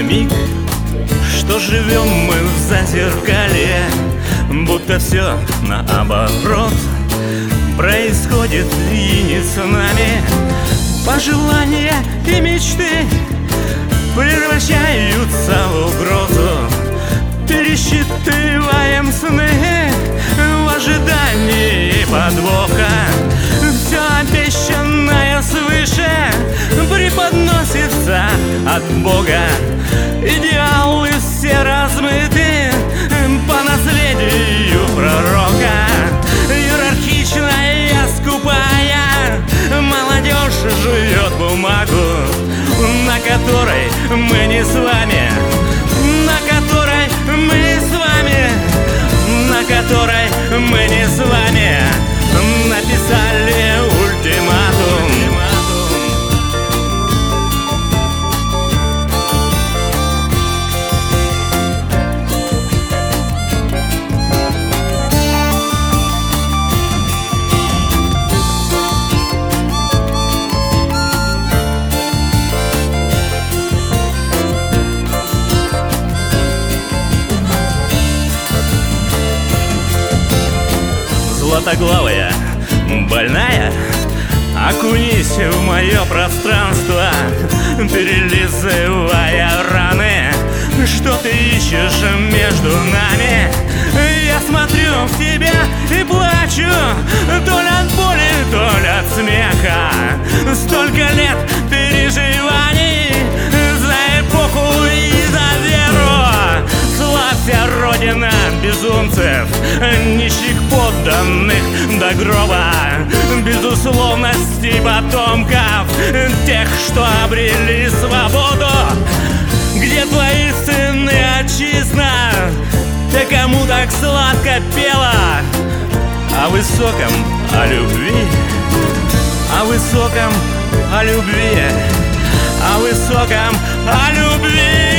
миг, что живем мы в зазеркалье, будто все наоборот происходит и не с нами. Пожелания и мечты превращаются в угрозу. Пересчитываем сны в ожидании подвоха. Все обещанное свыше преподносится от Бога. Идеалы все размыты по наследию пророка. Иерархичная, скупая молодежь жует бумагу, на которой мы не с вами, на которой мы с вами, на которой мы не с вами написали ультиматум. Златоглавая, больная, окунись в мое пространство, перелизывая раны. Что ты ищешь между нами? Я смотрю в тебя и плачу, то ли от боли, то ли от смеха. Столько лет переживаний за эпоху и за веру. Славься, Родина безумцев, нищих подданных до гроба, безусловности потомков тех, что обрели свободу. Где твои сыны, отчизна? Ты кому так сладко пела о высоком, о любви, о высоком, о любви, о высоком, о любви.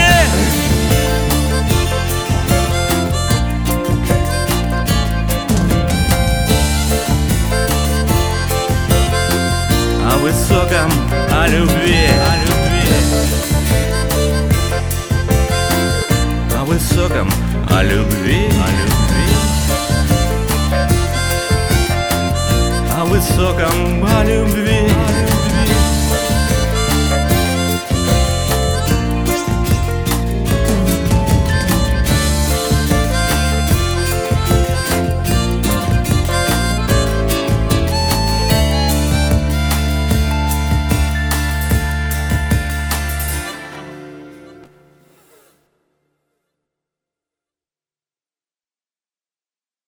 О высоком, о любви, о любви, о высоком, о любви, о любви, о высоком, о любви.